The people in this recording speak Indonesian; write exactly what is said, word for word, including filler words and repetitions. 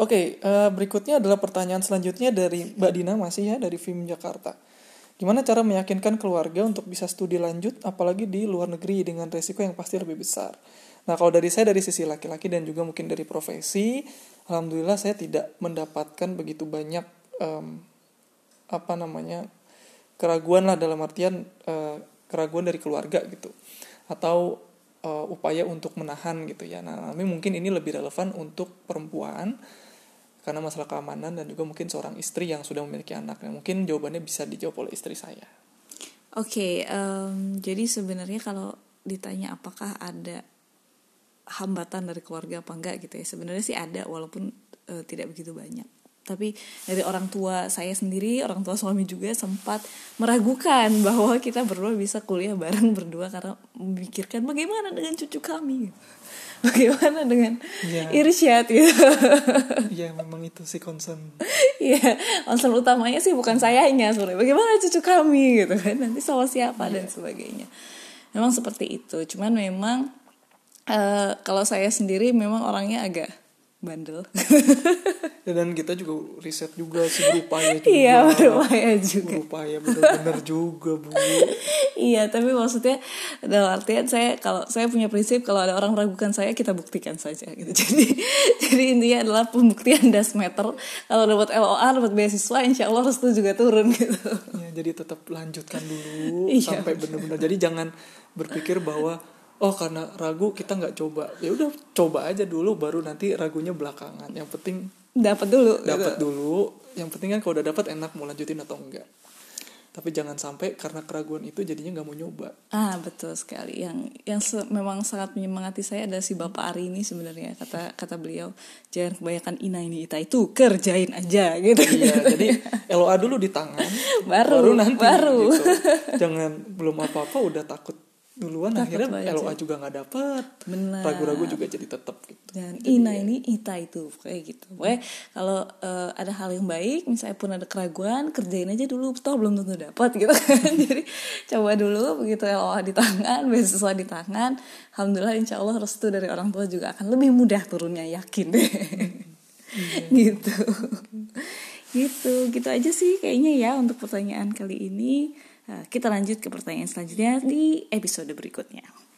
Oke, eh, berikutnya adalah pertanyaan selanjutnya dari Mbak Dina masih ya dari Vim Jakarta. Gimana cara meyakinkan keluarga untuk bisa studi lanjut apalagi di luar negeri dengan resiko yang pasti lebih besar? Nah, kalau dari saya dari sisi laki-laki dan juga mungkin dari profesi, alhamdulillah saya tidak mendapatkan begitu banyak em, apa namanya keraguan lah dalam artian eh, keraguan dari keluarga gitu atau eh, upaya untuk menahan gitu ya. Nah, tapi mungkin ini lebih relevan untuk perempuan karena masalah keamanan dan juga mungkin seorang istri yang sudah memiliki anak. Nah, mungkin jawabannya bisa dijawab oleh istri saya. Oke, okay, um, jadi sebenarnya kalau ditanya apakah ada hambatan dari keluarga apa enggak gitu ya, sebenarnya sih ada walaupun uh, tidak begitu banyak. Tapi dari orang tua saya sendiri, orang tua suami juga sempat meragukan bahwa kita berdua bisa kuliah bareng berdua karena memikirkan bagaimana dengan cucu kami, bagaimana dengan ya. Irsyad gitu. Iya, memang itu sih concern. Iya, concern utamanya sih bukan sayanya sebenarnya. Bagaimana cucu kami gitu kan, nanti sama siapa ya. Dan sebagainya. Memang seperti itu. Cuman memang uh, kalau saya sendiri memang orangnya agak bandel. Dan kita juga riset juga sih, berupaya juga. Iya, berupaya juga. Berupaya benar-benar juga, Bu. Iya, tapi maksudnya dalam artian saya kalau saya punya prinsip kalau ada orang meragukan saya kita buktikan saja gitu. Jadi jadi intinya adalah pembuktian das meter. Kalau dapat L O A, dapat beasiswa, insya Allah restu juga turun gitu. Ya, jadi tetap lanjutkan dulu iya, sampai benar-benar. Jadi jangan berpikir bahwa oh karena ragu kita nggak coba. Ya udah coba aja dulu baru nanti ragunya belakangan. Yang penting dapat dulu. Dapat gitu. dulu. Yang penting kan kalau udah dapat enak mau lanjutin atau enggak. Tapi jangan sampai karena keraguan itu jadinya nggak mau nyoba. Ah betul sekali. Yang yang se- memang sangat menyemangati saya adalah si Bapak Ari ini sebenarnya, kata kata beliau jangan kebanyakan ina ini ita itu, kerjain aja gitu. Iya, jadi L O A dulu di tangan, baru, baru nanti baru. Gitu. Jangan belum apa-apa udah takut duluan, takut akhirnya L O A juga nggak dapet. Benar. Ragu-ragu juga jadi tetap gitu. Dan ina ini ita itu kayak gitu. Pokoknya kalau uh, ada hal yang baik, misalnya pun ada keraguan, kerjain aja dulu, toh belum tentu dapat gitu kan. Jadi coba dulu, begitu L O A di tangan, beasiswa di tangan, alhamdulillah insya Allah restu dari orang tua juga akan lebih mudah turunnya, yakin deh. Hmm. gitu. gitu, gitu aja sih kayaknya ya untuk pertanyaan kali ini. Nah, kita lanjut ke pertanyaan selanjutnya di episode berikutnya.